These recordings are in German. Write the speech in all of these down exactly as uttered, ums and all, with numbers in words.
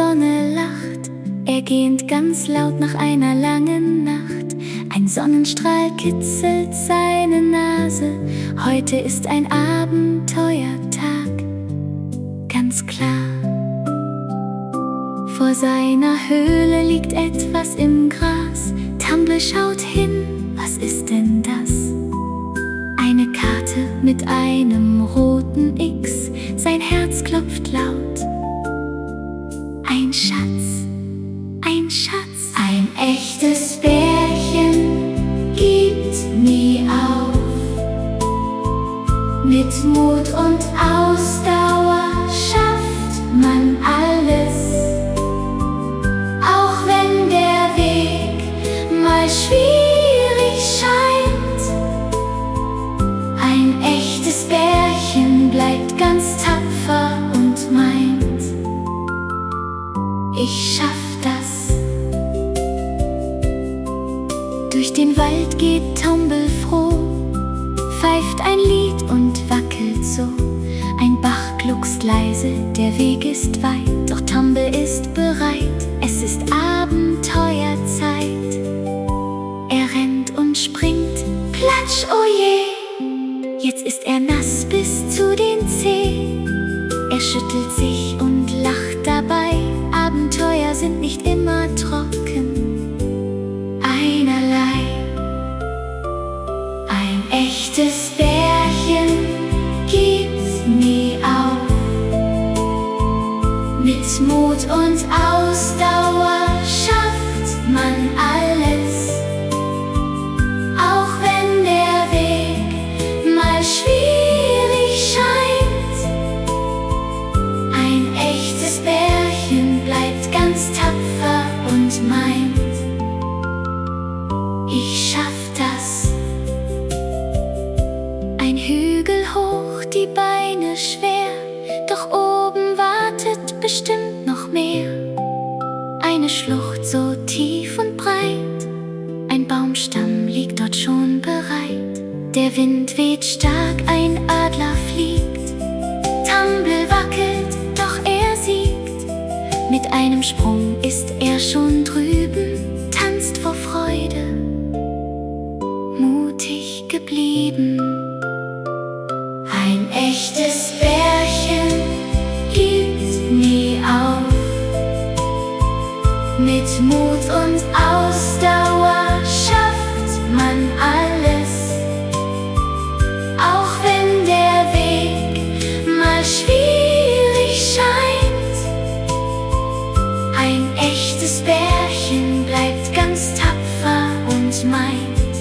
Sonne lacht, er gähnt ganz laut nach einer langen Nacht. Ein Sonnenstrahl kitzelt seine Nase, heute ist ein Abenteuertag, ganz klar. Vor seiner Höhle liegt etwas im Gras. Tumble schaut hin, was ist denn das? Eine Karte mit einem roten X, sein Herz klopft laut. Ein Schatz, ein Schatz, ein echtes Bärchen gibt nie auf. Mit Mut und Ausdauer schafft man alles, auch wenn der Weg mal schwierig scheint. Ein echtes Bärchen bleibt ganz tapfer und meint: Ich schaff das. Durch den Wald geht Tumble froh, pfeift ein Lied und wackelt so. Ein Bach gluckst leise, der Weg ist weit, doch Tumble ist bereit, es ist Abenteuerzeit. Er rennt und springt, platsch, oh je, jetzt ist er nass bis zu den Zehen. Er schüttelt sich und lacht dabei, Abenteuer sind nicht immer trocken, einerlei. Ein echtes Bärchen gibt nie auf. Mit Mut und Ausdauer schafft man alles, auch wenn der Weg mal schwierig scheint. Ein echtes Bärchen bleibt ganz tapfer und meint: Ich schaff das. Ein Hügel hoch, die Beine schwer, doch oben wartet bestimmt noch mehr. Eine Schlucht so tief und breit, ein Baumstamm liegt dort schon bereit. Der Wind weht stark, ein Adler fliegt. Tumble wackelt, doch er siegt. Mit einem Sprung ist er schon drüben, tanzt vor Freude, mutig geblieben. Ein echtes Bärchen gibt nie auf. Mit Mut und Ausdauer schafft man alles, auch wenn der Weg mal schwierig scheint. Ein echtes Bärchen bleibt ganz tapfer und meint: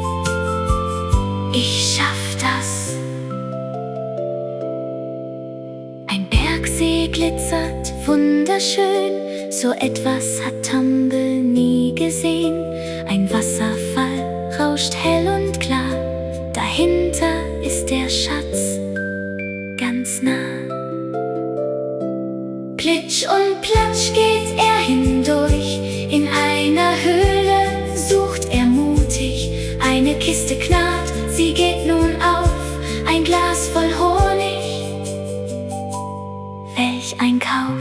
Ich schaff das. Ein Bergsee glitzert wunderschön, so etwas hat Tumble nie gesehen. Ein Wasserfall rauscht hell und klar, dahinter ist der Schatz ganz nah. Plitsch und platsch geht er hindurch, in einer Höhle sucht er mutig. Eine Kiste knarrt, sie geht nun auf, ein Glas voll Honig. Welch ein Kauf!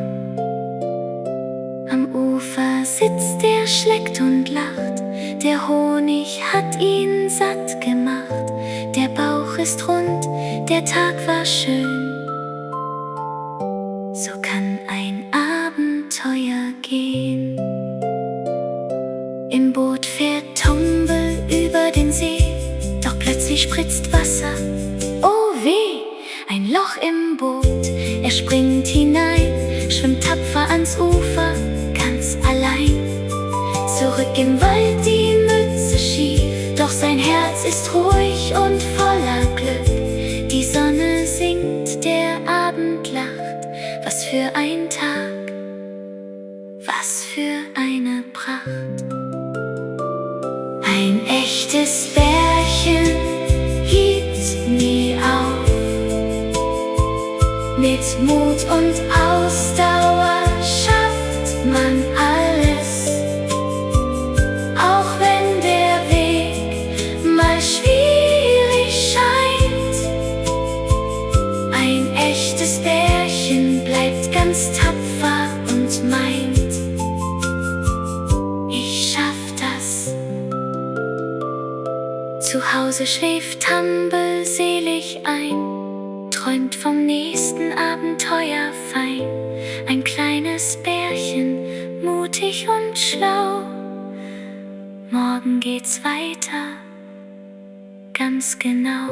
Am Ufer sitzt er, schleckt und lacht, der Honig hat ihn satt gemacht. Der Bauch ist rund, der Tag war schön, so kann ein Abenteuer gehen. Im Boot fährt Tumble über den See, doch plötzlich spritzt Wasser, oh weh, ein Loch im Boot. Er springt hinein, schwimmt tapfer ans Ufer, ganz allein. Zurück im Wald, die Mütze schief, doch sein Herz ist ruhig und voller Glück. Die Sonne singt, der Abend lacht, was für ein Tag, was für eine Pracht. Ein echtes Bärchen gibt nie auf. Mit Mut und Ausdauer schafft man alles, auch wenn der Weg mal schwierig scheint. Ein echtes Bärchen bleibt ganz tapfer und Hause schläft Tumble selig ein, träumt vom nächsten Abenteuer fein. Ein kleines Bärchen, mutig und schlau. Morgen geht's weiter, ganz genau.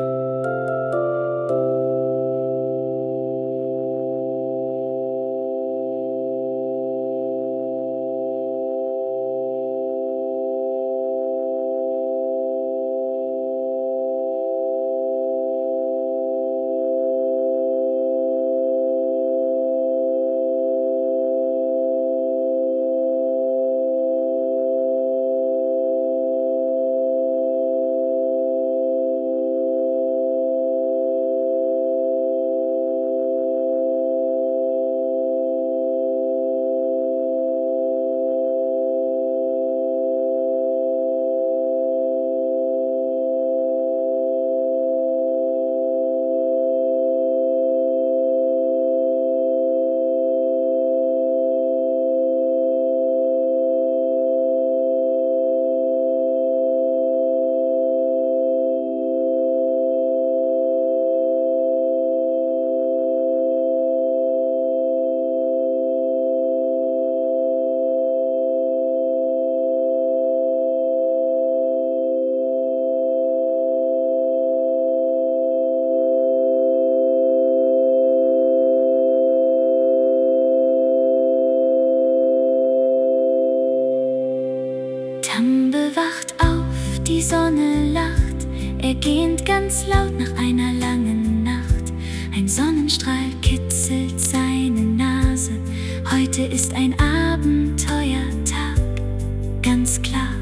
Tumble wacht auf, die Sonne lacht, er gähnt ganz laut nach einer langen Nacht. Ein Sonnenstrahl kitzelt seine Nase, heute ist ein Abenteuertag, ganz klar.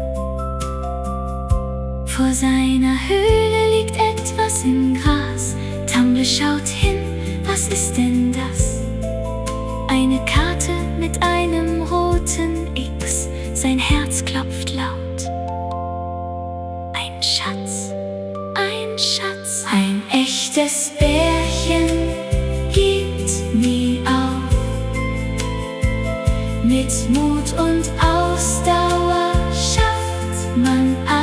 Vor seiner Höhle liegt etwas im Gras, Tumble schaut hin, was ist denn das? Eine Karte mit einem roten X, sein Herz klopft laut. Ein Schatz, ein Schatz, ein echtes Bärchen gibt nie auf. Mit Mut und Ausdauer schafft man alles.